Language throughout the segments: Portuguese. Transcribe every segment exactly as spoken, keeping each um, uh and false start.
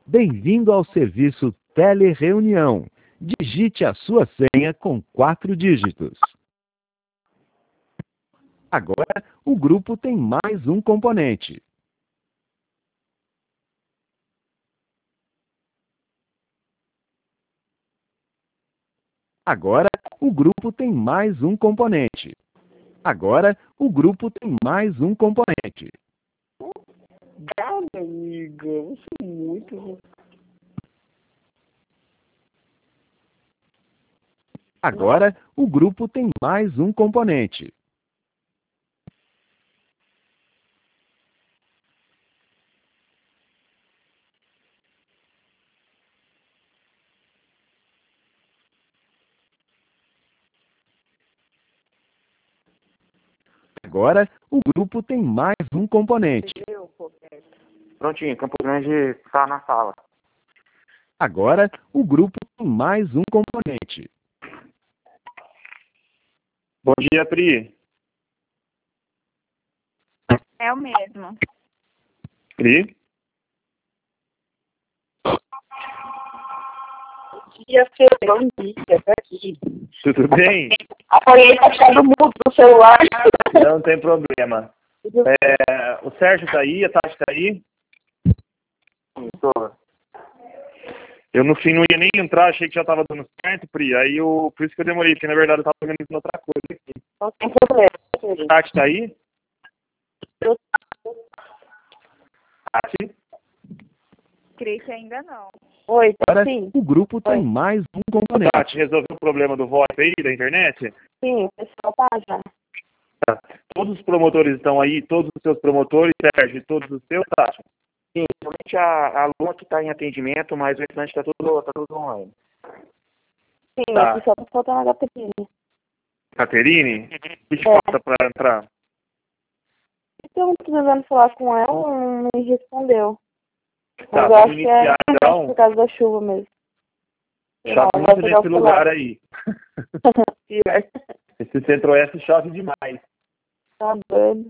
Bem-vindo ao serviço Telereunião. Digite a sua senha com quatro dígitos. Agora, o grupo tem mais um componente. Agora, o grupo tem mais um componente. Agora, o grupo tem mais um componente. Obrigado, amiga. Você é muito... Agora, o grupo tem mais um componente. Agora, o grupo tem mais um componente. Prontinho, Campo Grande está na sala. Agora, o grupo tem mais um componente. Bom dia, Pri. É o mesmo. Pri? Bom dia, Fê. Bom dia, tá aqui. Tudo bem? Apoiei pra ficar do mudo no celular. Não tem problema. É, o Sérgio tá aí, a Tati tá aí? Tô. Eu no fim não ia nem entrar, achei que já tava dando certo, Pri. Aí eu, por isso que eu demorei, porque na verdade eu tava organizando outra coisa aqui. Não tem problema. Tati tá aí? Tati? Cris ainda não. Oi, tá Agora, sim? o grupo tem Oi. mais um componente. Tati, resolveu o problema do V O I P aí, da internet? Sim, o pessoal tá já. Tá. Todos os promotores estão aí, todos os seus promotores, Sérgio, todos os seus, Tati? Sim, somente a, a Lua que está em atendimento, mas o restante está tudo, tá tudo online. Sim, Tá. aqui só tá faltando a Caterina. Caterine? O que te É. falta para entrar? Então, precisando falar com ela, não me respondeu. Tá, Mas eu vamos acho que é iniciar então. por causa da chuva mesmo. Chove Não, vai muito pegar nesse o lugar celular. aí. Pior. Esse centro-oeste chove demais. Tá doido.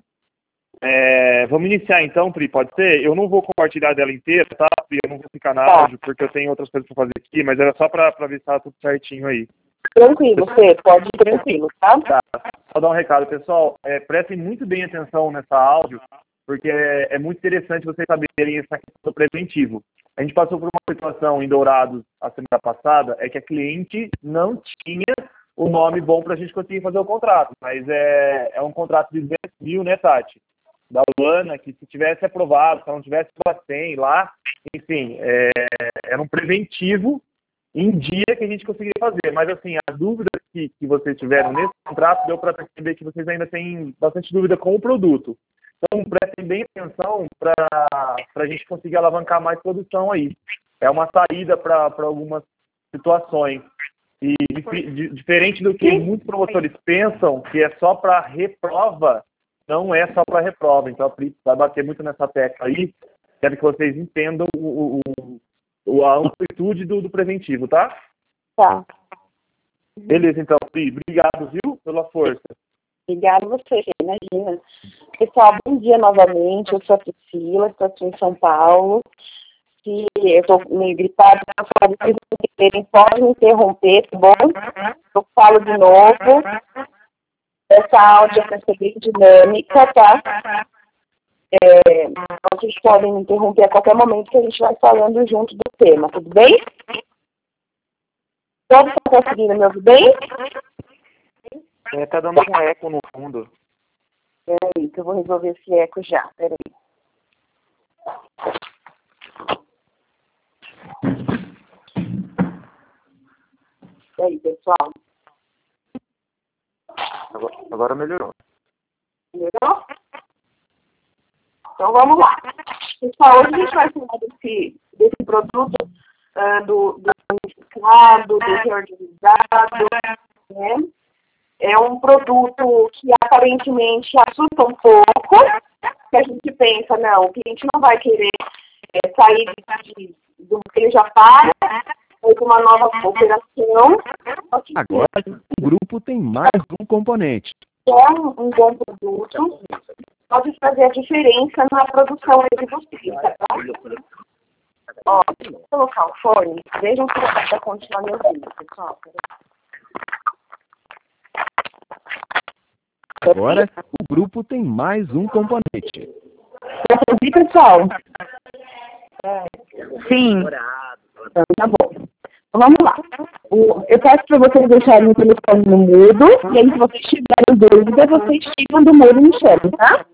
É, vamos iniciar então, Pri, pode ser? Eu não vou compartilhar dela inteira, tá, Pri? Eu não vou ficar na Tá. áudio, porque eu tenho outras coisas para fazer aqui, mas era só para ver se tá tudo certinho aí. Tranquilo, Fê, pode ir tranquilo, tá? Tá. Só dar um recado, pessoal. É, prestem muito bem atenção nessa áudio, porque é, é muito interessante vocês saberem essa questão do preventivo. A gente passou por uma situação em Dourados a semana passada, é que a cliente não tinha o nome bom para a gente conseguir fazer o contrato, mas é, é um contrato de duzentos mil, né, Tati? Da Luana, que se tivesse aprovado, se ela não tivesse Bacen lá, enfim, é, era um preventivo em dia que a gente conseguiria fazer. Mas, assim, as dúvidas que, que vocês tiveram nesse contrato, deu para perceber que vocês ainda têm bastante dúvida com o produto. Então, prestem bem atenção para a gente conseguir alavancar mais produção aí. É uma saída para algumas situações. E dif- di- diferente do que muitos promotores pensam, que é só para reprova, não é só para reprova. Então, a Pri vai bater muito nessa tecla aí. Quero que vocês entendam o, o, o, a amplitude do, do preventivo, tá? Tá. Beleza, então, Pri. Obrigado, viu, pela força. Obrigada a você, imagina. Pessoal, bom dia novamente. Eu sou a Priscila, estou aqui em São Paulo. Se eu estou meio gripada, se vocês não querem, pode me interromper, tá bom? Eu falo de novo. Essa áudio vai ser bem dinâmica, tá? É, vocês podem me interromper a qualquer momento que a gente vai falando junto do tema, tudo bem? Todos estão conseguindo me ouvir bem? É, tá dando um eco no fundo. Peraí, que eu vou resolver esse eco já, peraí. E aí, pessoal? Agora, agora melhorou. Melhorou? Então vamos lá. Pessoal, hoje a gente vai falar desse, desse produto uh, do, do unificado, do reorganizado, né? É um produto que aparentemente assusta um pouco, que a gente pensa, não, o cliente não vai querer é, sair de, de, do que ele já paga, ou com uma nova operação. Agora, o grupo tem mais um componente. É um, um bom produto, pode fazer a diferença na produção de vocês, tá? Ó, vou colocar o fone. Vejam se você vai continuar me ouvindo, pessoal. Agora, o grupo tem mais um componente. Dá pra ouvir, pessoal? Sim. Então, tá bom. Então, vamos lá. O, eu peço para vocês deixarem o telefone no mudo, e aí, se vocês tiverem dúvida, vocês ficam do mudo e me chamam, tá?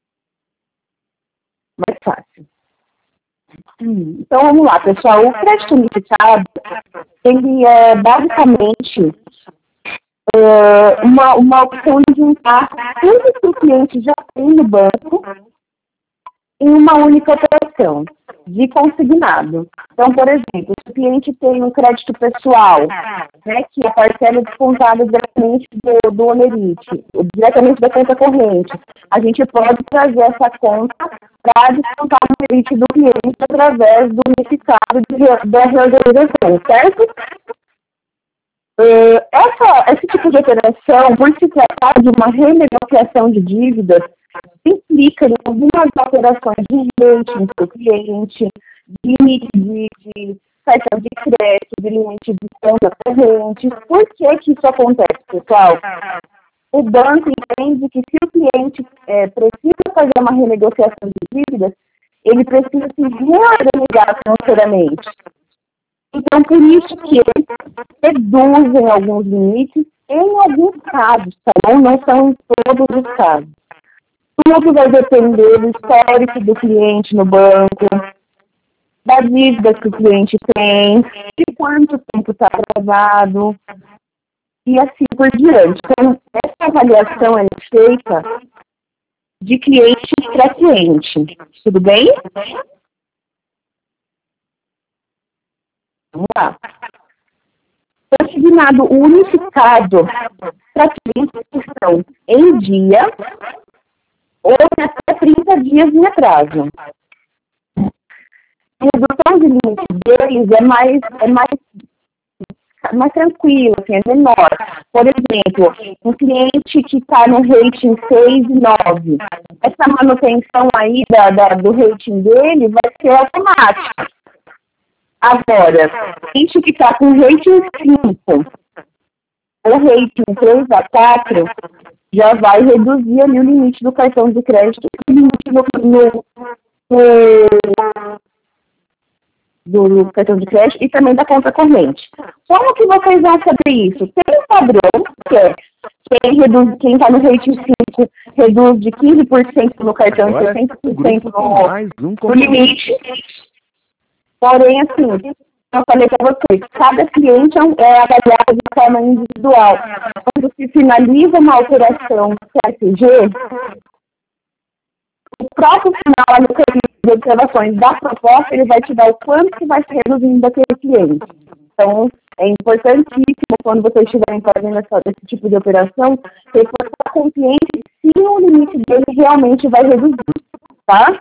Mais fácil. Hum, então, vamos lá, pessoal. O crédito unificado, ele é basicamente é, uma, uma opção de juntar tudo que o cliente já tem no banco em uma única operação de consignado. Então, por exemplo, se o cliente tem um crédito pessoal, né, que a parcela descontada diretamente do, do Olerite, diretamente da conta corrente, a gente pode trazer essa conta para descontar o Olerite do cliente através do unificado de, da reorganização, certo? Uh, essa, esse tipo de operação, por se tratar de uma renegociação de dívidas, implica em algumas alterações de rating do cliente, de limite de, de cartão de crédito, de limite de conta corrente. Por que que isso acontece, pessoal? O banco entende que se o cliente é, precisa fazer uma renegociação de dívidas, ele precisa se reorganizar financeiramente. Então, por isso que eles reduzem alguns limites em alguns casos, tá bom? Não são em todos os casos. Tudo vai depender do histórico do cliente no banco, da dívida que o cliente tem, de quanto tempo está atrasado, e assim por diante. Então, essa avaliação é feita de cliente para cliente. Tudo bem? Vamos lá. Consignado unificado para clientes que estão em dia ou até trinta dias em atraso. A redução de limite deles é mais, é mais, mais tranquila, assim, é menor. Por exemplo, um cliente que está no rating seis e nove, essa manutenção aí da, da, do rating dele vai ser automática. Agora, cliente que está com rating cinco ou rating três a quatro, já vai reduzir ali o limite do cartão de crédito e o limite no, no, no, do cartão de crédito e também da conta corrente. Como que vocês vão saber isso? Tem um padrão, que é quem reduz, quem está no rating cinco reduz de quinze por cento no cartão e sessenta por cento no, um no limite. Porém, assim, eu falei para vocês, cada cliente é avaliado de forma individual. Quando se finaliza uma operação C S G, o próprio final no serviço de observações da proposta, ele vai te dar o quanto que vai se reduzindo daquele cliente. Então, é importantíssimo, quando vocês estiverem fazendo essa, esse tipo de operação, reforçar com o cliente se o limite dele realmente vai reduzir, tá?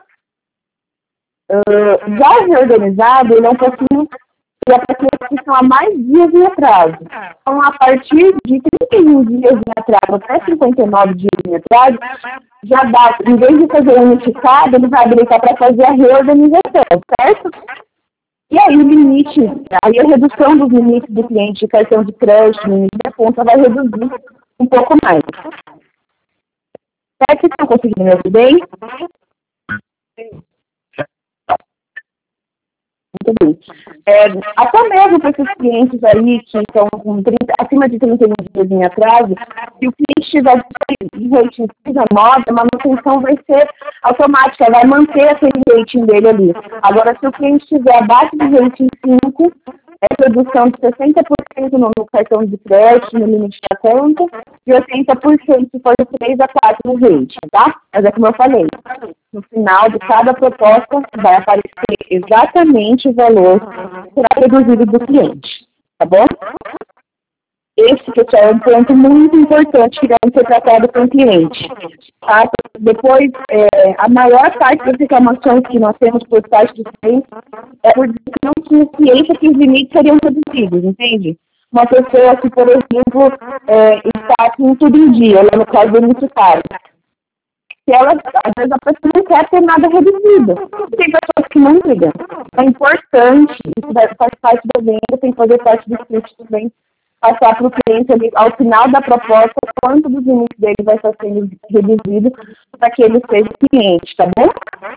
Uh, já reorganizado, ele é um pouquinho, ele é para clientes que estão há mais dias em atraso. Então, a partir de trinta e um dias em atraso até cinquenta e nove dias em atraso, já dá, em vez de fazer o unificado, ele vai habilitar para fazer a reorganização, certo? E aí o limite, aí a redução dos limites do cliente de cartão de crédito, limite da conta, vai reduzir um pouco mais. Será que estão conseguindo me ouvir bem? Muito bem. É, até mesmo para esses clientes aí que estão com trinta, acima de trinta e um dias em atraso, se o cliente estiver de rating dezenove, a manutenção vai ser automática, vai manter aquele rating dele ali. Agora, se o cliente estiver abaixo de rating cinco, é redução de sessenta por cento no, no cartão de crédito, no limite da conta, e oitenta por cento se for de três a quatro no rating, tá? Mas é como eu falei, no final de cada proposta vai aparecer exatamente o valor que será reduzido do cliente, tá bom? Esse, pessoal, é um ponto muito importante que deve ser tratado com o cliente. Tá? Depois, é, a maior parte das reclamações que nós temos por parte dos clientes é por dizer que não tinha ciência que os limites seriam reduzidos, entende? Uma pessoa que, por exemplo, é, está com tudo em dia, lá no caso do unificado. que ela, às vezes a pessoa não quer ter nada reduzido. Tem pessoas que não ligam. É importante, isso faz parte da venda, tem que fazer parte do script também, passar para o cliente ali, ao final da proposta, quanto dos limites dele vai estar sendo reduzido para que ele seja cliente, tá bom?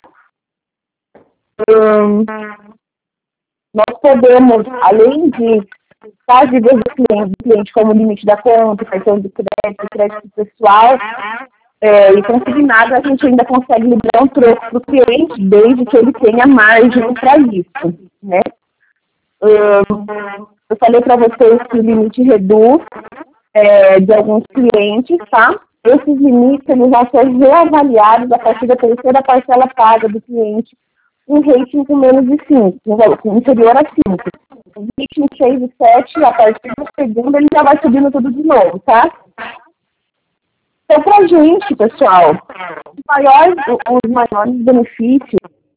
Hum, nós podemos, além de as dívidas do cliente, do cliente como limite da conta, cartão de crédito, crédito pessoal, é, e consignado, a gente ainda consegue liberar um troco para o cliente, desde que ele tenha margem para isso, né? Hum, eu falei para vocês que o limite reduz é, de alguns clientes, tá? Esses limites eles vão ser reavaliados a partir da terceira parcela paga do cliente, um rating com menos de cinco, inferior a cinco. O rating seis e sete, a partir do segundo, ele já vai subindo tudo de novo, tá? Então, pra gente, pessoal, os maiores, os maiores benefícios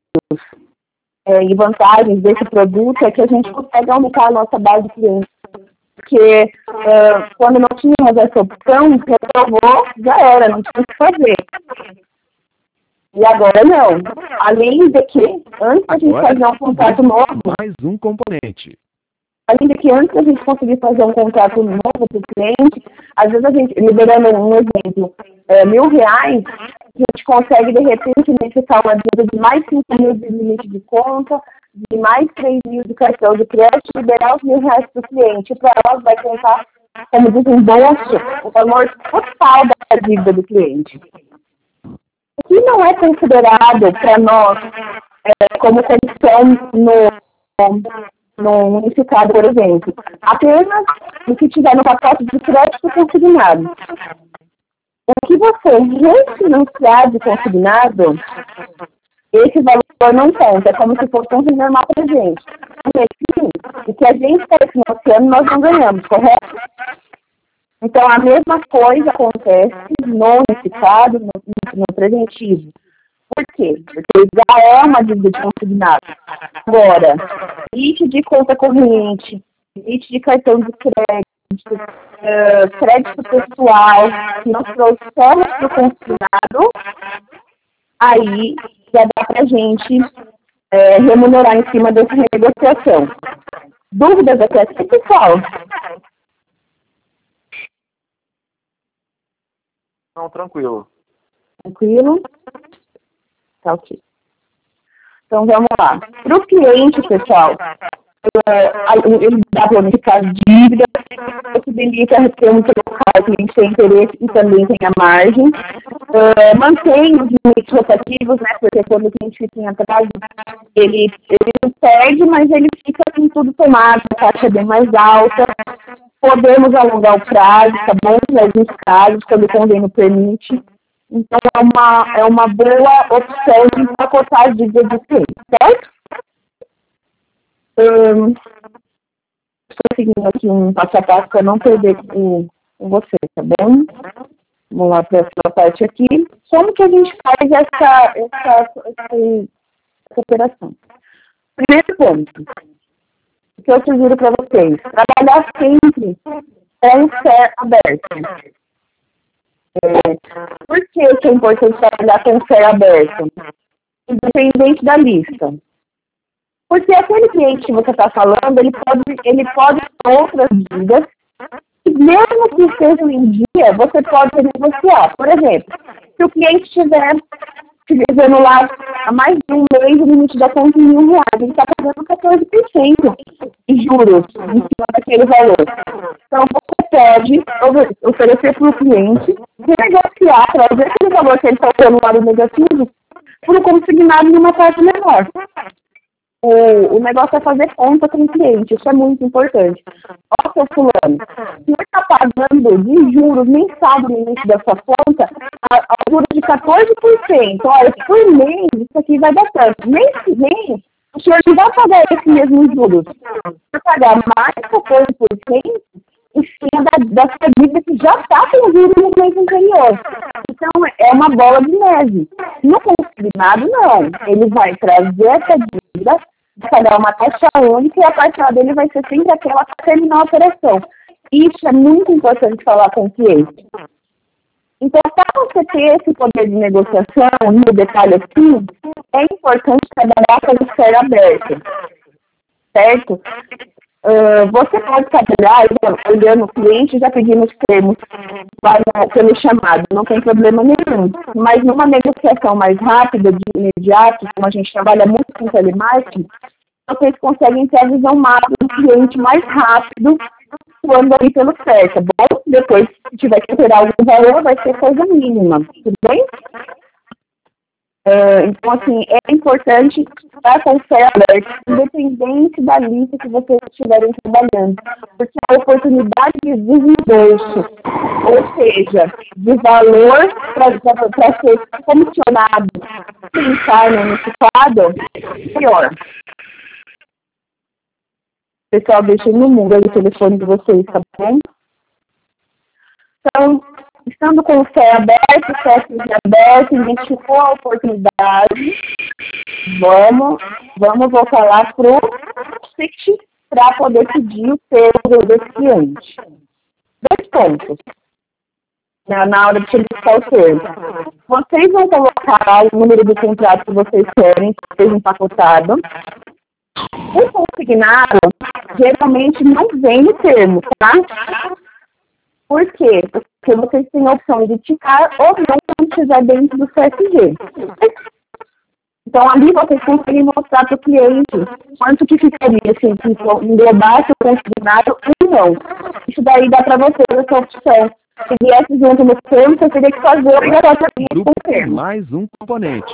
é, e vantagens desse produto é que a gente consegue aumentar a nossa base de clientes. Porque é, quando não tínhamos essa opção, reprovou, já era, não tinha o que fazer. E agora não. Além de que, antes da gente fazer um contrato novo... Mais um componente. Além de que, antes da gente conseguir fazer um contrato novo para o cliente, às vezes a gente, liberando um exemplo, é, mil reais, a gente consegue, de repente, necessitar uma dívida de mais cinco mil de limite de conta, de mais três mil de cartão de crédito, liberar os mil reais para o cliente. Para nós vai contar como desembolso o valor total da dívida do cliente. O que não é considerado para nós é, como condição no, no unificado, por exemplo, apenas o que tiver no pacote de crédito consignado. O que você refinanciar de consignado, esse valor não conta, é como se fosse um normal para a gente. Sim, o que a gente está financiando, nós não ganhamos, correto? Então, a mesma coisa acontece no unificado, no, no preventivo. Por quê? Porque já é uma dívida de consignado. Agora, limite de conta corrente, limite de cartão de crédito, uh, crédito pessoal, que nós trouxemos para o consignado, aí já dá para a gente é, remunerar em cima dessa renegociação. Dúvidas até aqui, pessoal? Não, tranquilo. Tranquilo? Tá ok. Então, vamos lá. Para o cliente, pessoal, ele dá para unificar as dívidas, possibilita ter um local, o cliente tem interesse e também tem a margem. Uh, mantém os limites rotativos, né? Porque quando o cliente fica em atraso, ele, ele não perde, mas ele fica com tudo tomado, a taxa é bem mais alta. Podemos alongar o prazo, tá bom? Em alguns casos, quando o convênio permite. Então, é uma, é uma boa opção de empacotar as dívidas do cliente, certo? Um, estou seguindo aqui um passo a passo para não perder com, com você, tá bom? Vamos lá para essa parte aqui. Como que a gente faz essa, essa, essa, essa operação? Primeiro ponto, o que eu sugiro para vocês, trabalhar sempre com o C E R aberto. É, por que, que é importante trabalhar com o C E R aberto? Independente da lista. Porque aquele cliente que você está falando, ele pode, ele pode ter outras dívidas, e mesmo que estejam em dia, você pode negociar. Por exemplo, se o cliente estiver utilizando lá há mais de um mês o limite da conta em mil reais, ele está pagando quatorze por cento de juros em cima daquele valor. Então, você pode oferecer para o cliente, renegociar, trazer aquele valor que ele está usando lá no negativo, por um consignado em uma parte menor. O, o negócio é fazer conta com o cliente, isso é muito importante. Ó, seu fulano, se você está pagando de juros mensal no início da sua conta, a, a juros de quatorze por cento, olha, por mês, isso aqui vai dar tanto. Mês que vem, o senhor não vai pagar esse mesmo juros. Vai pagar mais quatorze por cento em cima da, da sua dívida que já está com juros no mês anterior. Então, é uma bola de neve. No consignado, não. Ele vai trazer essa dívida, vai pagar uma taxa única e a parcela dele vai ser sempre aquela para terminar a operação. Isso é muito importante falar com o cliente. Então, para você ter esse poder de negociação, no detalhe aqui, é importante trabalhar com a esfera aberta, certo? Uh, você pode trabalhar olhando o cliente e já pedindo os termos para, pelo chamado, não tem problema nenhum. Mas numa negociação mais rápida, de imediato, como a gente trabalha muito com telemarketing, vocês conseguem ter a visão macro do cliente mais rápido, quando ali pelo certo, tá bom? Depois, se tiver que alterar algum valor, vai ser coisa mínima, tudo bem? Uh, então, assim, é importante estar com o pé aberto, independente da lista que vocês estiverem trabalhando, porque a oportunidade de desembolso, ou seja, de valor para ser comissionado sem estar no unificado, é pior. Pessoal, deixem no mundo aí o telefone de vocês, tá bom? Então, estando com o C E aberto, o C E S aberto, identificou a oportunidade, vamos, vamos voltar lá para o site para poder pedir o termo desse cliente. Dois pontos. Na, na hora de solicitar o termo. Vocês vão colocar o número do contrato que vocês querem, que seja empacotado. O consignado geralmente não vem no termo, tá? Por quê? Porque vocês têm a opção de tirar ou não quando estiver dentro do C S G. Então, ali vocês conseguem mostrar para o cliente quanto que ficaria, assim, se englobar o consignado ou não. Isso daí dá para vocês essa opção. Se viesse junto no termo, você teria que fazer obrigatoriamente com o termo. Mais um componente.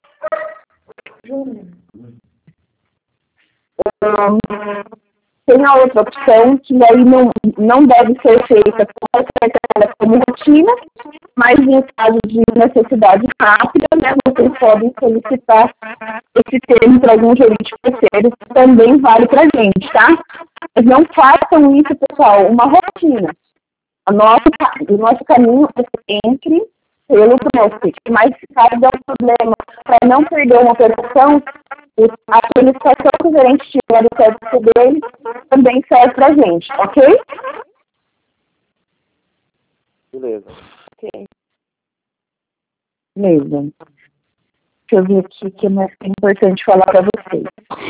Um, tem a outra opção que aí não, não deve ser feita como rotina, mas em caso de necessidade rápida, né, vocês podem solicitar esse termo para algum gerente terceiro, também vale para a gente, tá? Mas não façam isso, pessoal, uma rotina. O nosso, o nosso caminho é sempre pelo prospect, mas se caso der um problema para não perder uma operação, a solicitação que o gerente tiver do serviço dele também serve para a gente, ok? Beleza. Ok. Beleza. Deixa eu ver aqui o que é mais importante falar para vocês.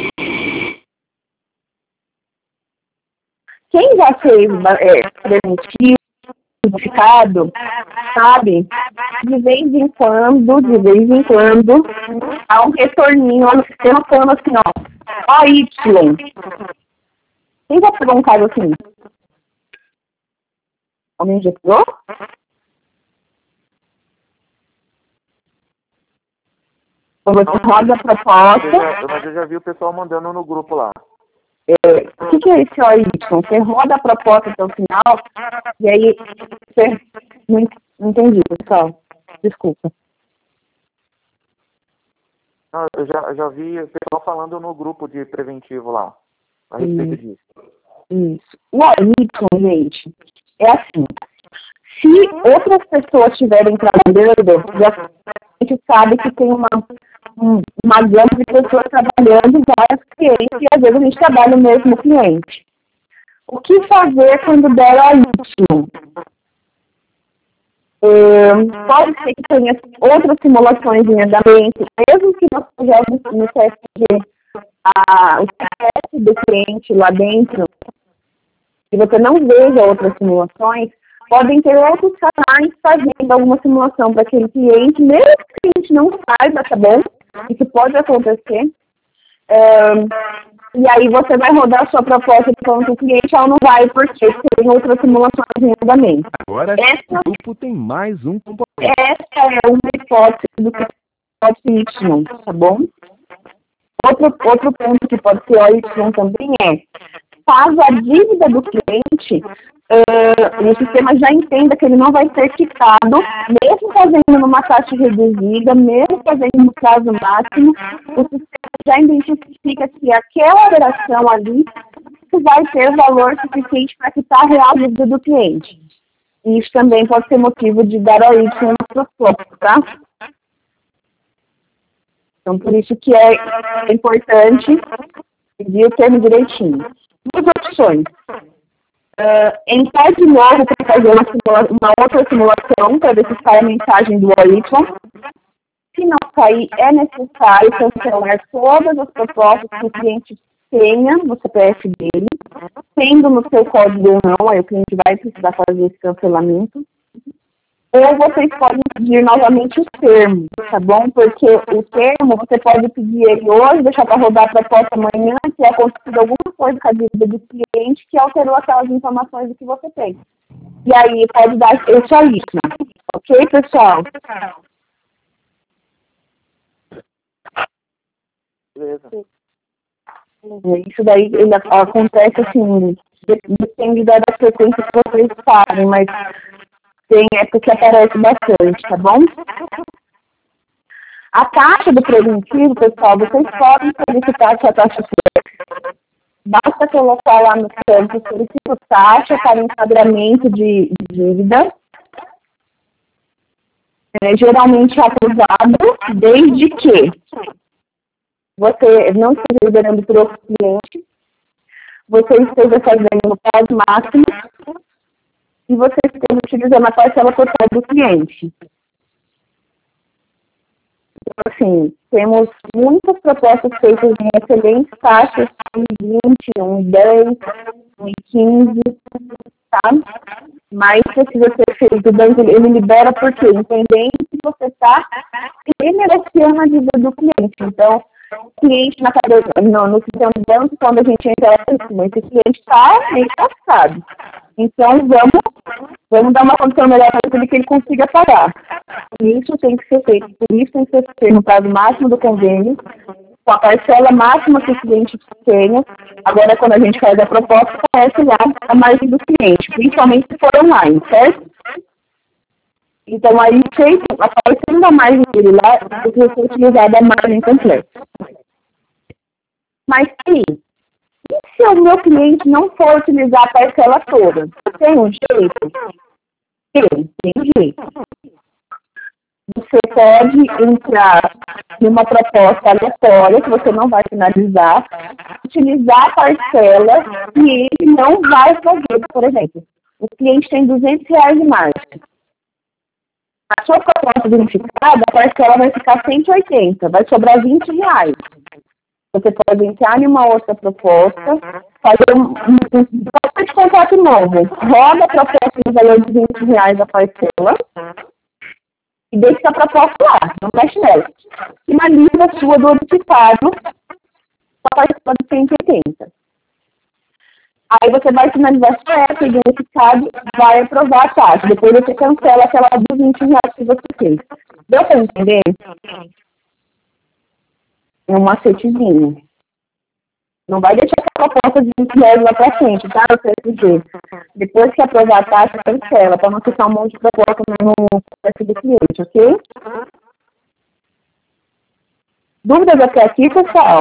Quem já fez é, preventivo, certificado, sabe? De vez em quando, de vez em quando, há um retorninho no sistema falando assim, ó, ó Y. Quem já pegou um caso assim? Alguém já pegou? Então você roda a proposta. Eu já, mas eu já vi o pessoal mandando no grupo lá. É, o que, que é esse O Y? Você roda a proposta até o final, e aí você... Não, não entendi, pessoal. Desculpa. Não, eu já, eu já vi o pessoal falando no grupo de preventivo lá, a respeito Isso. disso. Isso. O O Y, gente, é assim. Se outras pessoas estiverem trabalhando, já a gente sabe que tem uma, um, uma gama de pessoas trabalhando, vários clientes, e às vezes a gente trabalha o mesmo cliente. O que fazer quando der O Y? Um, pode ser que tenha outras simulações em andamento, mesmo que nós projetos no C S G, a, o C S do cliente lá dentro, e você não veja outras simulações, podem ter outros canais fazendo alguma simulação para aquele cliente, mesmo que o cliente não saiba, tá bom? Isso pode acontecer. Um, e aí você vai rodar a sua proposta para o cliente, ela não vai, porque tem outras simulações em andamento. Agora, essa, o grupo tem mais um componente. Essa é uma hipótese do que pode ser Y, tá bom? Outro, outro ponto que pode ser O Y também é, caso a dívida do cliente, uh, o sistema já entenda que ele não vai ser quitado, mesmo fazendo numa taxa reduzida, mesmo fazendo no prazo máximo, o sistema já identifica que aquela operação ali vai ter valor suficiente para quitar a real dívida do cliente. E isso também pode ser motivo de dar O Y no proposta, tá? Então, por isso que é importante pedir o termo direitinho. Duas opções. uh, entrar de novo para fazer uma, simula uma outra simulação para ver se sai a mensagem do O Y. Se não sair, é necessário cancelar todas as propostas que o cliente tenha no C P F dele, tendo no seu código ou não, aí o cliente vai precisar fazer esse cancelamento. Ou vocês podem pedir novamente os termos, tá bom? Porque o termo, você pode pedir ele hoje, deixar para rodar a proposta amanhã, se acontecido alguma coisa com a dívida do cliente que alterou aquelas informações que você tem. E aí pode dar esse alíquota. Ok, pessoal? Beleza. Isso daí ele acontece assim, depende da frequência que vocês fazem, mas tem época que aparece bastante, tá bom? A taxa do preventivo, pessoal, vocês podem solicitar essa taxa flex. Basta colocar lá no campo, solicito taxa para enquadramento de dívida. É, geralmente acusado, desde que você não esteja liberando para o cliente, você esteja fazendo no prazo máximo e você esteja utilizando a parcela total do cliente. Então, assim, temos muitas propostas feitas em excelentes taxas, um e vinte, um e dez, um e quinze, tá? Mas precisa ser feito, o banco ele libera por quê? Independente se você está renegociando a dívida do cliente. Então, o cliente na cadeira, no, no sistema do banco, quando a gente entra lá em cima, esse cliente está meio passado. Então, vamos, vamos dar uma condição melhor para ele que ele consiga pagar. Isso tem que ser feito, por isso tem que ser feito no prazo máximo do convênio, com a parcela máxima que o cliente tenha. Agora, quando a gente faz a proposta, aparece lá a margem do cliente, principalmente se for online, certo? Então, aí, feito, aparecendo a margem dele lá, precisa ser utilizada a margem completa. Mas, sim, e se o meu cliente não for utilizar a parcela toda? Tem um jeito? Tem, tem um jeito. Você pode entrar numa proposta aleatória, que você não vai finalizar, utilizar a parcela que ele não vai fazer. Por exemplo, o cliente tem duzentos reais de margem. A sua proposta unificada, a parcela vai ficar cento e oitenta, vai sobrar vinte reais. Você pode entrar em uma outra proposta, fazer um, um, um de contrato novo, roda a proposta no valor de vinte reais a parcela e deixa a proposta lá, não mexe nela. Finaliza a sua do unificado com a parcela de cento e oitenta. Aí você vai finalizar só essa e o unificado vai aprovar a taxa. Depois você cancela aquela dos vinte reais que você fez. Deu para entender? É um macetezinho. Não vai deixar a proposta de vinte reais lá para frente, tá? O C S G. Depois que aprovar a taxa, cancela, para não ficar um monte de proposta no processo do cliente, ok? Dúvidas até aqui, pessoal?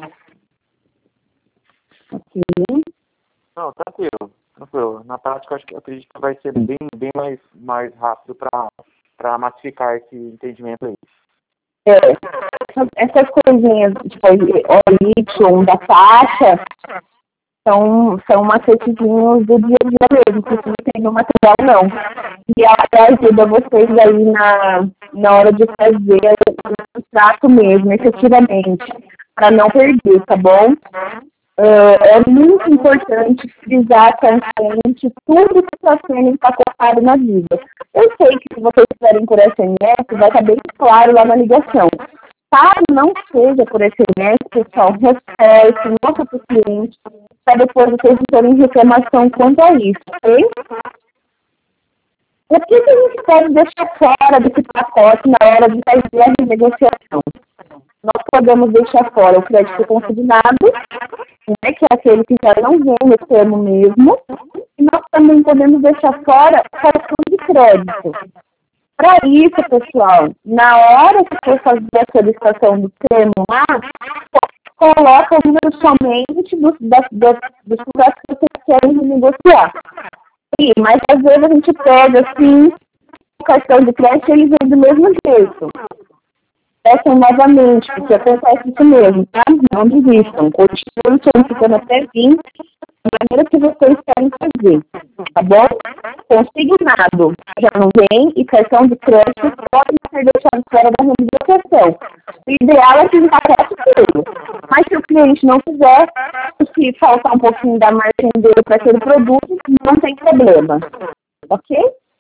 Ok. Não, tranquilo, tranquilo. Na prática, acho que eu acredito que vai ser bem, bem mais, mais rápido para massificar esse entendimento aí. É, essas coisinhas, tipo, O Y, da taxa, são, são macetezinhos do dia a dia mesmo, que não tem no material, não. E ela ajuda vocês aí na, na hora de fazer o trato mesmo, efetivamente, para não perder, tá bom? Uh, é muito importante frisar com a gente tudo que está sendo empacotado na dívida. Eu sei que se vocês fizerem por S M S, vai estar bem claro lá na ligação. Caso não seja por S M S, pessoal, reforce, mostra para o cliente, para depois vocês não terem reclamação quanto a isso, ok? O que a gente pode deixar fora desse pacote na hora de fazer a renegociação? Nós podemos deixar fora o crédito consignado, né, que é aquele que já não vem no termo mesmo, e nós também podemos deixar fora o cartão de crédito. Para isso, pessoal, na hora que for fazer a solicitação do termo lá, coloca o número somente dos, das, das, dos contratos que vocês querem negociar. Sim, mas às vezes a gente pega assim, o cartão de crédito ele vem do mesmo jeito. Peçam novamente, porque acontece isso mesmo, tá? Não desistam. Continuem solicitando até vir da maneira que vocês querem fazer, tá bom? Consignado já não vem e cartão de crédito pode ser deixado fora da renegociação. O ideal é que encapete tudo, mas se o cliente não quiser, se faltar um pouquinho da margem dele para aquele produto, não tem problema, ok?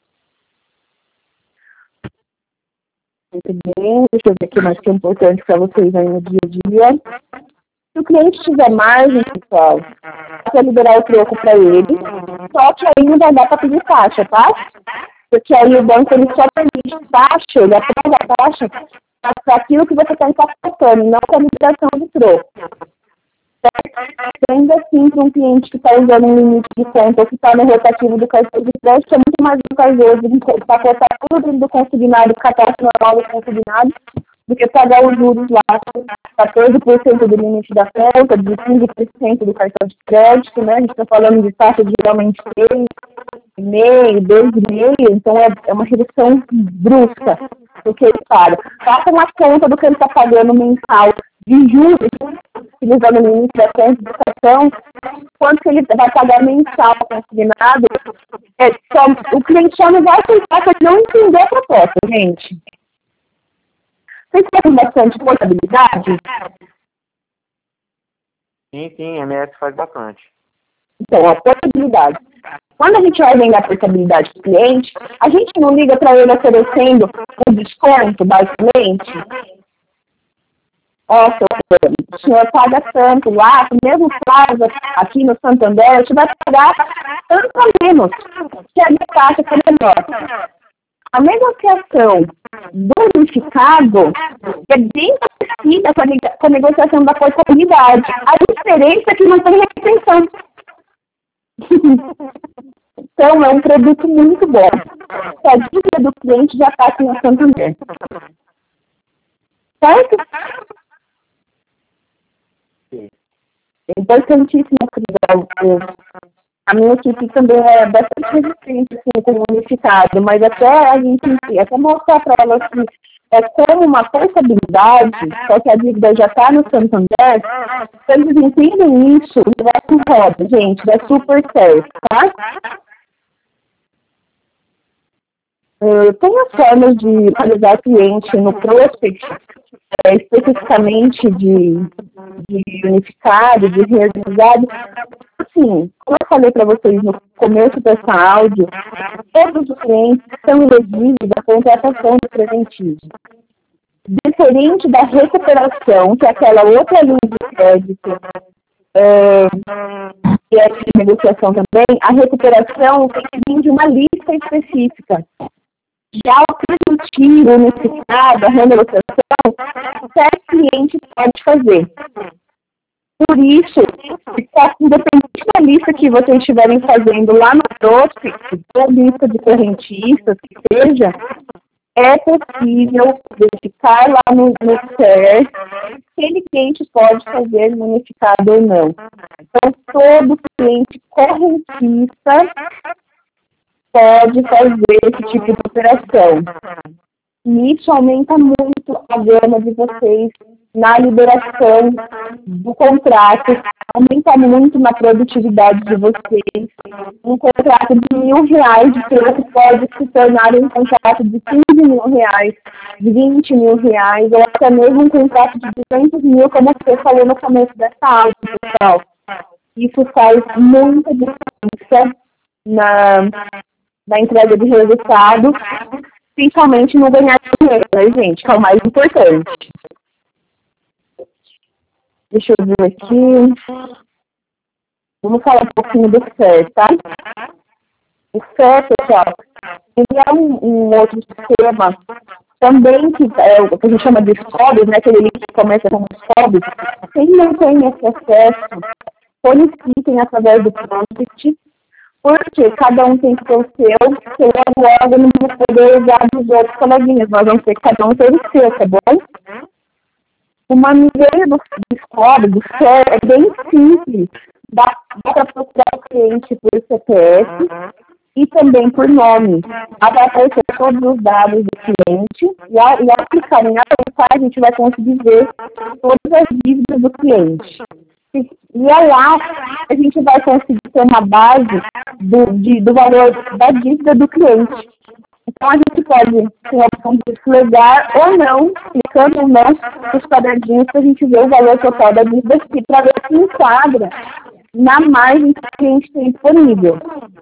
Muito bem, deixa eu ver o que mais que é importante para vocês aí no dia a dia. Se o cliente tiver margem, pessoal, para liberar o troco para ele, só que aí não vai dar para pedir taxa, tá? Porque aí o banco ele só permite taxa, ele aprova a taxa para aquilo que você está empacotando, não para a liberação do troco. Certo? Ainda assim, para um cliente que está usando um limite de conta ou que está no rotativo do cartão de crédito, é muito mais vantajoso empacotar tudo dentro do consignado, do cadastro normal do consignado, do que pagar os juros lá, quatorze por cento do limite da conta, de quinze por cento do cartão de crédito, né? A gente está falando de taxa de geralmente três vírgula cinco, dois vírgula cinco, então é, é uma redução brusca do que ele paga. Faça uma conta do que ele está pagando mensal de juros, utilizando o limite da conta do cartão, quanto que ele vai pagar mensal consignado, é, só, o cliente só não vai aceitar se ele não entender a proposta, gente. Vocês têm bastante portabilidade? Sim, sim, M S faz bastante. Então, a portabilidade. Quando a gente vai vender a portabilidade para o cliente, a gente não liga para ele oferecendo um desconto, basicamente. Ó, seu, o senhor paga tanto lá, no mesmo prazo aqui no Santander, você vai pagar tanto a menos, que a minha taxa é menor. A negociação do unificado é bem parecida com a, com a negociação da portabilidade. A diferença é que não tem retenção. Então, é um produto muito bom. A dívida do cliente já está aqui no Santander. Certo? É importantíssimo criar. A minha equipe também é bastante resistente assim, com o unificado, mas até a gente até mostrar para elas que é como uma portabilidade, só que a dívida já está no Santander, se eles entendem isso, o negócio roda, gente, dá super certo, tá? Uh, tem as formas de localizar cliente no prospect, é, especificamente de, de unificado, de reorganizado. Assim, como eu falei para vocês no começo dessa áudio, todos os clientes são elegíveis à contratação de preventivo. Diferente da recuperação, que é aquela outra linha de crédito, é, que é de negociação também, a recuperação tem que vir de uma lista específica. Já o preventivo unificado, a renegociação, qualquer cliente pode fazer. Por isso, independente da lista que vocês estiverem fazendo lá no prospect, ou lista de correntistas, que seja, é possível verificar lá no, no C E R se aquele cliente pode fazer unificado ou não. Então, todo cliente correntista pode fazer esse tipo de operação. E isso aumenta muito a gama de vocês na liberação do contrato, aumenta muito na produtividade de vocês. Um contrato de mil reais de preço pode se tornar um contrato de quinze mil reais, de vinte mil reais, ou até mesmo um contrato de duzentos mil, como você falou no começo dessa aula, pessoal. Isso faz muita diferença na, na entrega de resultado, principalmente no ganhar dinheiro, né, gente? Que é o mais importante. Deixa eu ver aqui. Vamos falar um pouquinho do F E R, tá? O F E R, pessoal, ele é um, um outro sistema também que é o que a gente chama de S C O Bs, né? Aquele link que começa com S C O Bs. Quem não tem esse acesso, solicitem através do prospect, porque cada um tem que ter o seu, porque logo logo não vamos poder usar dos outros coleguinhas, nós vamos ter que cada um ter o seu, tá bom? O manuseio do S C O B, do F E R, é bem simples. Dá, dá para procurar o cliente por C P F e também por nome. Vai aparecer todos os dados do cliente e ao, e ao clicar em avançar, a gente vai conseguir ver todas as dívidas do cliente. E é lá que a gente vai conseguir ter uma base do, de, do valor da dívida do cliente. Então, a gente pode ter a opção de desligar ou não, clicando ou não nos quadradinhos para a gente ver o valor total da dívida aqui, para ver se enquadra na margem que o cliente tem disponível.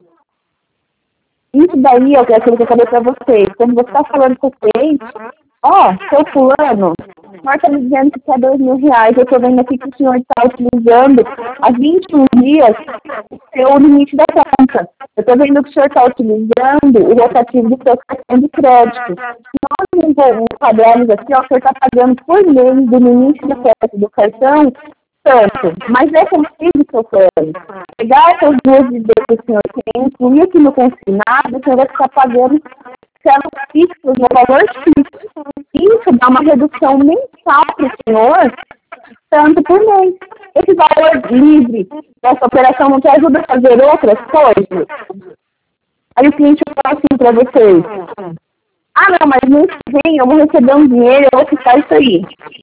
Isso daí é aquilo que eu falei para vocês. Quando você está falando com o cliente, ó, oh, seu fulano, o senhor está me dizendo que quer dois mil reais, eu estou vendo aqui que o senhor está utilizando há vinte e um dias o seu limite da conta. Eu estou vendo que o senhor está utilizando o rotativo do seu cartão de crédito. Nós enquadramos aqui, ó, o senhor está pagando por mês do limite da conta do cartão tanto, mas é consigo, seu plano. Pegar essas duas ideias que o senhor tem, incluir aqui no consignado, o senhor vai ficar pagando certos fixos no valor fixo. Isso dá uma redução mensal para o senhor, tanto por mês. Esse valor livre dessa operação não te ajuda a fazer outras coisas? Aí o cliente fala assim para vocês: ah, não, mas mês que vem eu vou receber um dinheiro, eu vou ficar isso aí.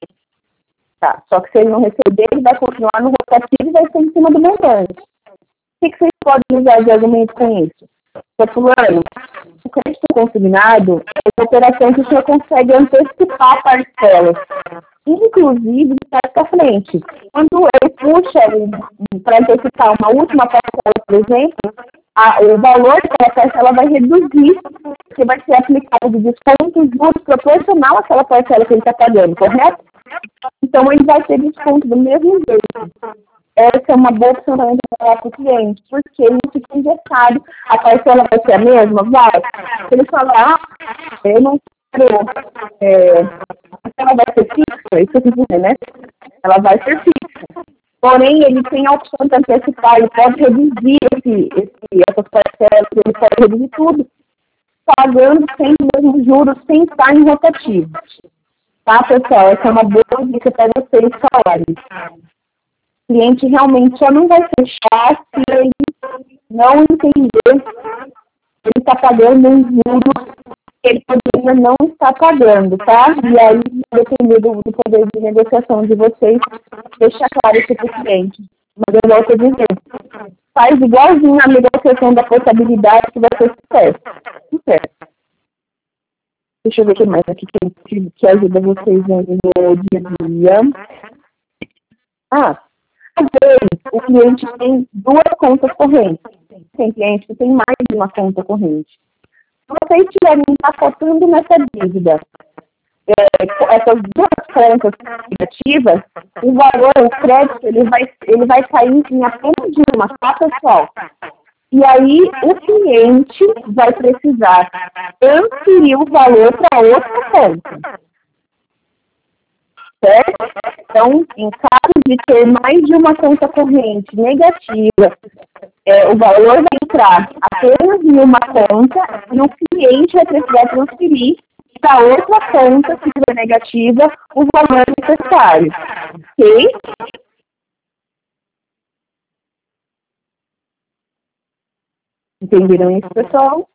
Tá, só que se ele não receber, ele vai continuar no rotativo e vai ser em cima do montante. O que, que vocês podem usar de argumento com isso? Estou falando, o crédito consignado é uma operação que o senhor consegue antecipar parcelas, inclusive de trás para frente. Quando ele puxa para antecipar uma última parcela, por exemplo, a, o valor daquela parcela vai reduzir, porque vai ser aplicado de desconto juros proporcional àquela parcela que ele está pagando, correto? Então, ele vai ter desconto do mesmo jeito. Essa é uma boa opção também para o cliente, porque ele não fica engessado. A parcela vai ser a mesma? Vai. Se ele falar, ah, eu não quero, é, ela vai ser fixa, isso que eu quis dizer, né? Ela vai ser fixa. Porém, ele tem a opção de antecipar, ele pode reduzir esse, esse, essas parcelas, ele pode reduzir tudo, pagando sem os mesmos juros, sem estar em rotativo. Tá, pessoal? Essa é uma boa dica para vocês falarem. O cliente realmente só não vai fechar se ele não entender que ele está pagando um juros que ele poderia não estar pagando, tá? E aí, dependendo do, do poder de negociação de vocês, deixa claro isso para o cliente. Mas eu volto a dizer, faz igualzinho a negociação da portabilidade que vai ter sucesso. Sucesso. Deixa eu ver o que mais aqui que, que ajuda vocês no dia a dia. Ah, às vezes o cliente tem duas contas correntes. Tem cliente que tem mais de uma conta corrente. Se vocês estiverem empacotando nessa dívida, é, essas duas contas negativas, o valor, o crédito, ele vai, ele vai cair em apenas de uma, tá, pessoal? E aí, o cliente vai precisar transferir o valor para outra conta. Certo? Então, em caso de ter mais de uma conta corrente negativa, é, o valor vai entrar apenas em uma conta e o cliente vai precisar transferir para outra conta, se for negativa, o valor necessário. Ok? Entenderam isso, pessoal?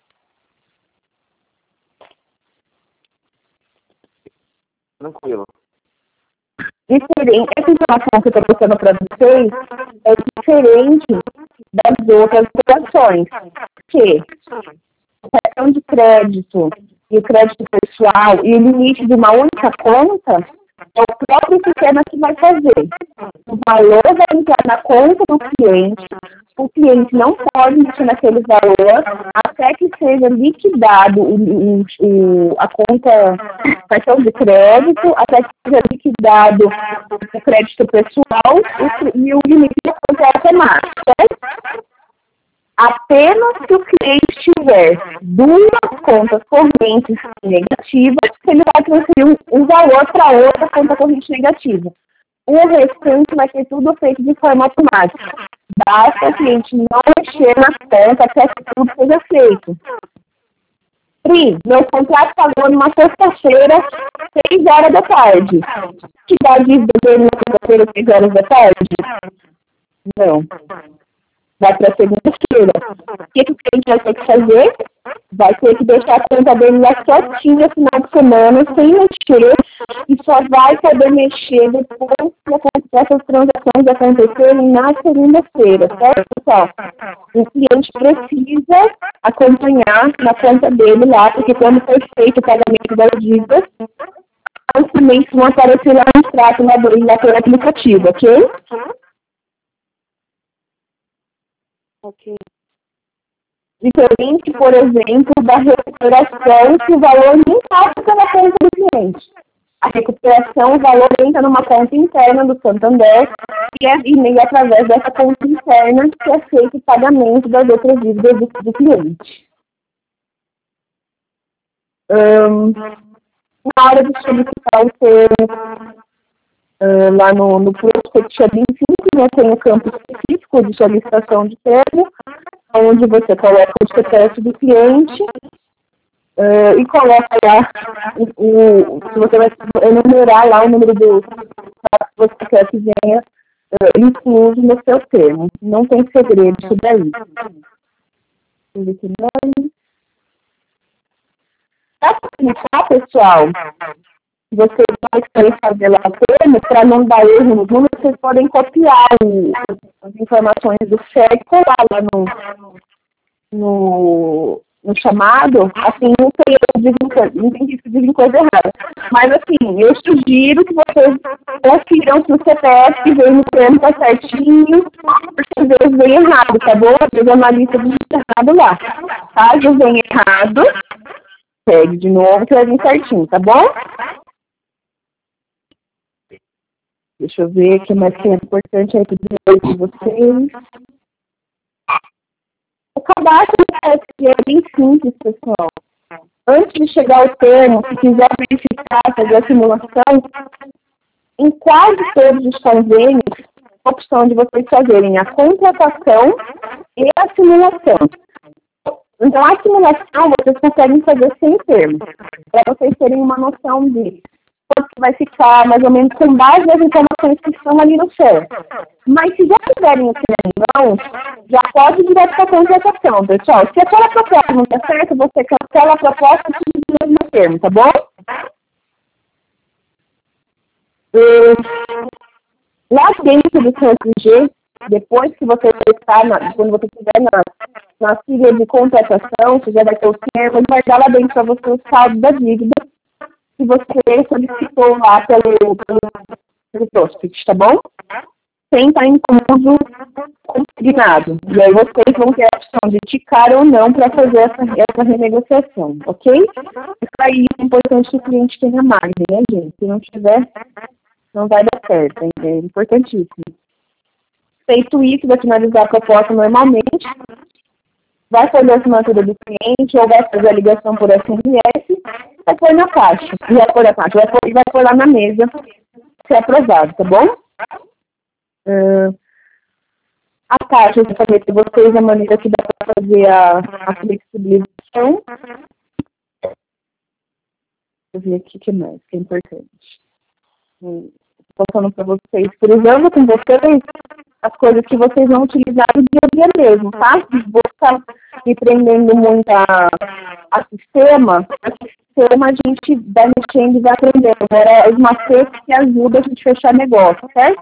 Tranquilo. Diferente, essa informação que eu estou passando para vocês é diferente das outras operações. Porque o cartão de crédito e o crédito pessoal e o limite de uma única conta é o próprio sistema que vai fazer. O valor vai entrar na conta do cliente, o cliente não pode mexer naquele valor até que seja liquidado o, o, o, a conta cartão de crédito, até que seja liquidado o crédito pessoal o, e o limite da conta automática, certo? Apenas que o cliente tiver duas contas correntes negativas, ele vai transferir um valor para outra conta corrente negativa. O restante vai ser tudo feito de forma automática. Basta o cliente não mexer na conta até que tudo seja feito. Pri, meu contrato pagou numa sexta-feira, seis horas da tarde. Que dá a dívida dele na sexta-feira, seis horas da tarde? Não. Vai para segunda-feira. O que, que o cliente vai ter que fazer? vai ter que deixar a conta dele lá quietinha no final de semana, sem mexer, e só vai poder mexer depois que essas transações acontecerem na segunda-feira, certo, pessoal? O cliente precisa acompanhar na conta dele lá, porque quando for feito o pagamento das dívidas, os clientes vão aparecer lá no extrato lá dele, lá pelo aplicativo, ok? Ok. Diferente, por exemplo, da recuperação, que o valor nem passa pela conta do cliente. A recuperação, o valor entra numa conta interna do Santander e é e-mail através dessa conta interna que é feito o pagamento das outras dívidas do, do cliente. Um, na hora de solicitar o termo, uh, lá no, no prospecto vinte e cinco, né, tem o campo específico de solicitação de termo, onde você coloca o C P F do cliente uh, e coloca lá, o, o, se você vai enumerar lá o número do que você quer que venha uh, incluso no seu termo. Não tem segredo isso daí. Para facilitar, pessoal, vocês vão querer fazer lá o termo, para não dar erro nos números, vocês podem copiar o, as informações do C E P e colar lá no, no, no chamado, assim, não tem erro de não tem risco de vir coisa errada. Mas, assim, eu sugiro que vocês confiram que o C P F que vem no termo tá certinho, porque às vezes vem errado, tá bom? Às vezes a analista diz errado lá. Caso venha errado, segue de novo que vai vir certinho, tá bom? Deixa eu ver o que mais que é importante aí para vocês. O cadastro do C S P é bem simples, pessoal. Antes de chegar ao termo, se quiser verificar, fazer a simulação, em quase todos os convênios, a opção de vocês fazerem a contratação e a simulação. Então, a simulação vocês conseguem fazer sem termo, para vocês terem uma noção de quanto vai ficar, mais ou menos, com base nas informações que estão ali no C E R. Mas se já tiverem aqui na mão, já pode ir direto para a contratação, pessoal. Se aquela proposta não está certa, você cancela a proposta e usa o mesmo termo, tá bom? E, lá dentro do C S G, depois que você está, na, quando você estiver na, na filha de contratação, você já vai ter o termo, vai dar lá dentro para você o saldo da dívida que você solicitou lá pelo, pelo, pelo prospect, tá bom? Sem estar incluso consignado. E aí vocês vão ter a opção de ticar ou não para fazer essa, essa renegociação, ok? Isso aí é importante que o cliente tenha margem, né, gente? Se não tiver, não vai dar certo, hein? É importantíssimo. Feito isso, vai finalizar a proposta normalmente, vai fazer a assinatura do cliente ou vai fazer a ligação por S M S, vai pôr na caixa, e vai pôr na caixa, vai pôr, vai pôr lá na mesa, se aprovado, tá bom? Uh, a caixa, eu vou fazer para vocês a maneira que dá para fazer a, a flexibilização. Deixa eu ver aqui o que mais, que é importante. Estou falando para vocês, cruzando com vocês as coisas que vocês vão utilizar no dia a dia mesmo, tá? Vou estar me prendendo muito a, a sistema, a sistema a gente vai mexendo e vai aprendendo. Agora, os macetes que ajudam a gente a fechar negócio, certo?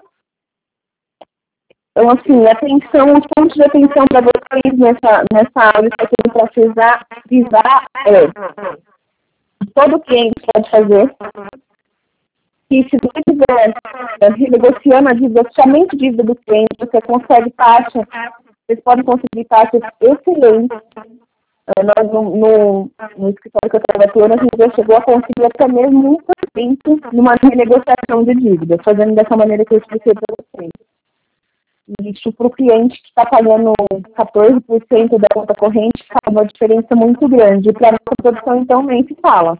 Então, assim, atenção, os pontos de atenção para vocês nessa, nessa aula que eu tenho para frisar, frisar é todo cliente pode fazer. E se você estiver renegociando a dívida, somente dívida do cliente, você consegue taxa, vocês podem conseguir taxas excelentes. Nós, no, no, no escritório que eu estava atuando, a gente já chegou a conseguir até mesmo um por cento numa renegociação de dívida, fazendo dessa maneira que eu expliquei para vocês. Isso para o cliente que está pagando quatorze por cento da conta corrente faz uma diferença muito grande. E para a nossa produção, então, nem se fala.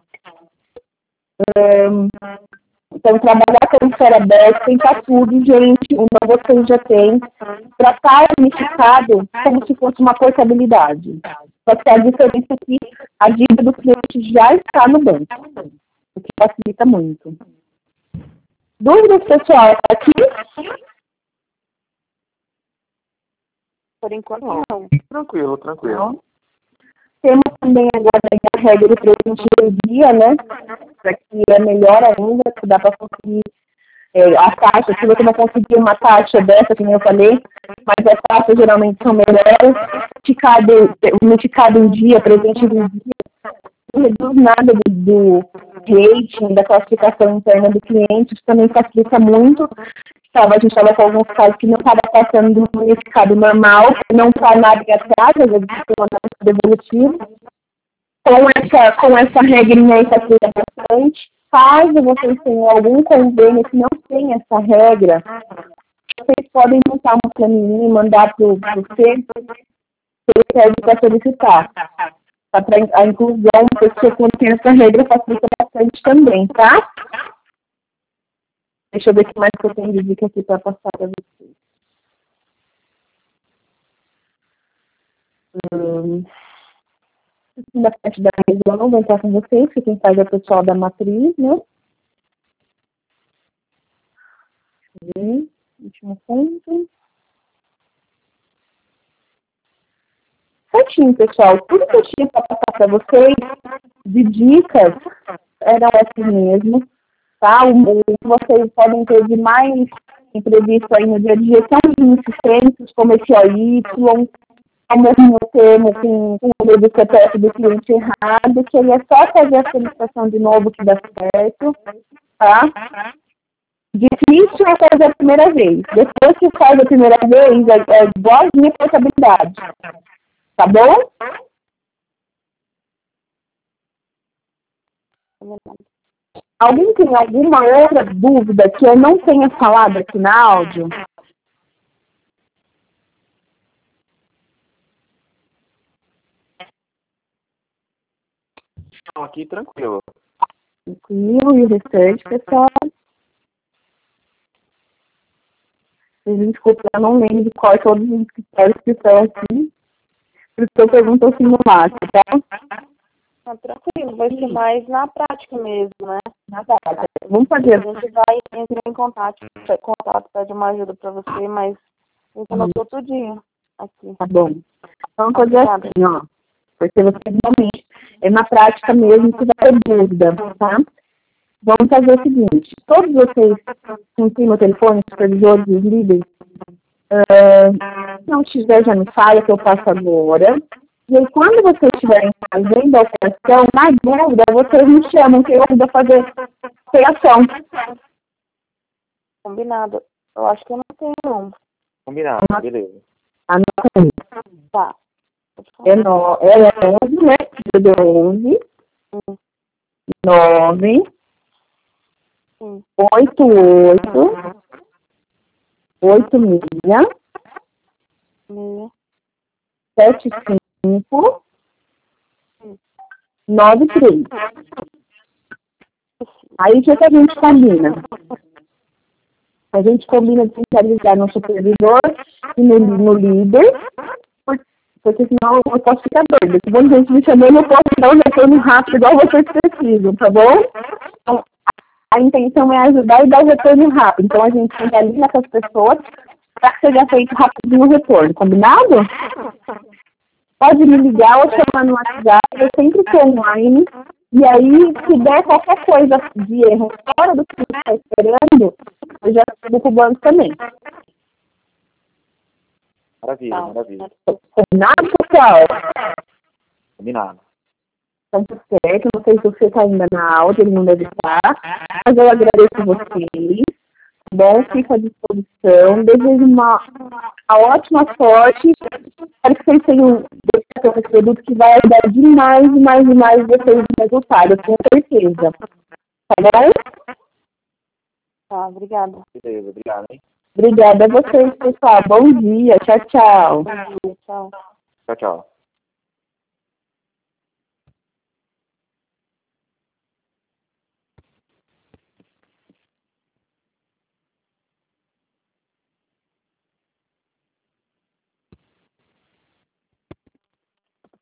Um, Então, trabalhar com a esfera aberta, tentar tudo, gente, o não vocês já tem, para estar unificado como se fosse uma portabilidade. Só que a diferença é que a dívida do cliente já está no banco, o que facilita muito. Dúvidas, pessoal, aqui? Por enquanto, não. Tranquilo, tranquilo. Temos também agora a regra do presente do dia, né? Para que é melhor ainda, que dá para conseguir é, a taxa, se você não conseguir uma taxa dessa, como eu falei, mas as taxas geralmente são melhores, multiplicado em dia, presente em dia, não reduz nada do, do rating, da classificação interna do cliente, isso também facilita muito. A gente estava com alguns casos que não estava passando do unificado normal, não está nada atrás, às vezes tem uma nota devolutiva. Com essa, com essa regrinha aí facilita bastante. Caso vocês tenham algum convênio que não tem essa regra, vocês podem montar uma planilha e mandar para o C, ele serve para solicitar. Tá, para a inclusão, porque quando tem essa regra facilita bastante também, tá? Deixa eu ver o que mais que eu tenho de dica aqui para passar para vocês. Hum, da parte da mesa eu não vou entrar com vocês, porque quem faz é o pessoal da matriz, né? Deixa eu ver. Último ponto. Certinho, pessoal. Tudo que eu tinha para passar para vocês de dicas era essas mesmo. Tá? O, que vocês podem ter de mais imprevisto aí no dia a dia são os insistentes, como esse O Y, ao mesmo termo com, com o número do C P F do cliente errado, que ele é só fazer a solicitação de novo que dá certo, tá? Difícil é fazer a primeira vez. Depois que faz a primeira vez, é, é igualzinha a portabilidade. Tá bom? Alguém tem alguma outra dúvida que eu não tenha falado aqui na áudio? Aqui tranquilo. Tranquilo, e o restante, pessoal? Desculpa, eu não lembro de qual todos os escritórios que estão aqui. Por isso que eu pergunto assim no máximo, tá? Tá tranquilo, vai ser mais na prática mesmo, né? Na prática. Vamos fazer. A gente vai entrar em contato, contato, pede uma ajuda para você, mas a gente anotou tudinho aqui. Tá bom. Vamos fazer assim, ó. Porque você realmente é na prática mesmo que vai ter dúvida, tá? Vamos fazer o seguinte, todos vocês que têm no telefone, os supervisores e os líderes, uh, se não tiver, já me fala que eu passo agora. E aí, quando vocês estiverem fazendo a operação, na dúvida, vocês me chamam que eu ajudo a fazer a operação. Combinado. Eu acho que eu não tenho, não. Combinado, beleza. Anota aí. Tá. É, no, é onze, né? Deu onze. Hum. nove. Sim. oito, oito. oito, meia. Meia. sete, cinco. nove, três. Aí o que, que a gente combina? A gente combina de centralizar no supervisor e no, no líder, porque senão eu posso ficar doida. Se quando a gente me chamou, eu posso dar um retorno rápido, igual vocês precisam, tá bom? Então, a intenção é ajudar e dar o retorno rápido. Então, a gente centraliza com as pessoas para que seja feito rapidinho o retorno. Combinado? Pode me ligar ou chamar no WhatsApp, eu sempre estou online. E aí, se der qualquer coisa de erro fora do que você está esperando, eu já sigo com o banco também. Maravilha, tá. Maravilha. Combinado, pessoal? Combinado. Então, tá certo. Não sei se você está ainda na aula, ele não deve estar. Mas eu agradeço vocês. Bom, fico à disposição. Desejo uma, uma ótima sorte. Espero que vocês tenham gostado desse produto que vai ajudar demais, demais, demais vocês no resultado, eu tenho certeza. Tá bom? Tá, obrigada. Beleza, obrigado, hein? Obrigada a vocês, pessoal. Bom dia. Tchau, tchau. Bom dia, tchau. Tchau, tchau.